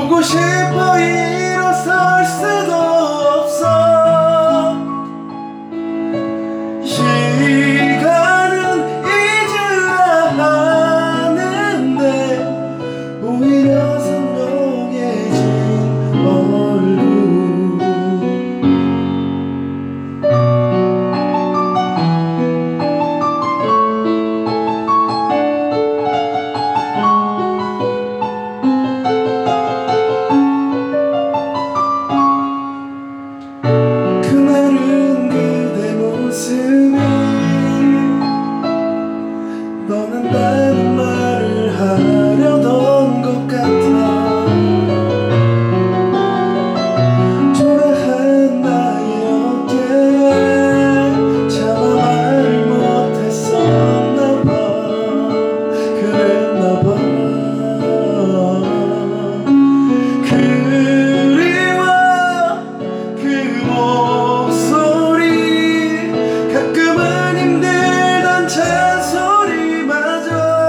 보고 싶어 일어설 수도 없어. 시간은 잊으라 하는데 오히려 선명해진 얼굴. 그날은 그대 모습이 떠난다는 말을 하려던 것 같아. 초라한 나의 어깨에 차마 말 못했었나봐. 그랬나봐. 그리워 그 목소리, 가끔은 힘들던 잔소리마저.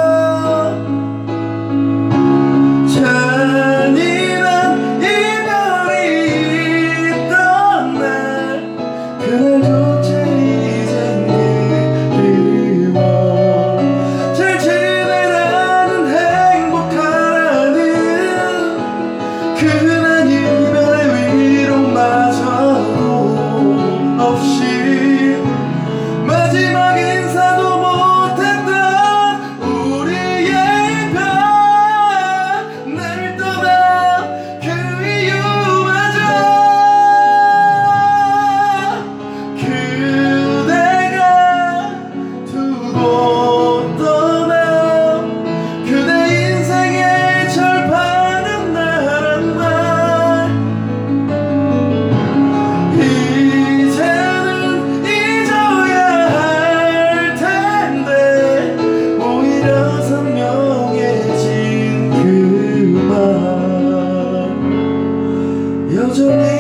잔인한 이별이 있던 날, 그날조차 이젠 그리워. 잘 지내라는 행복하라는 흔한 이별의 위로마저도 없이 마지막 인사도 못했던 우리의 별, 나를 떠나 그 이유마저. 그대가 두고 떠나 그대 인생의 절반은 나란 말. 이제는 잊어야 할 텐데 오히려 선명해진 그 말. 여전히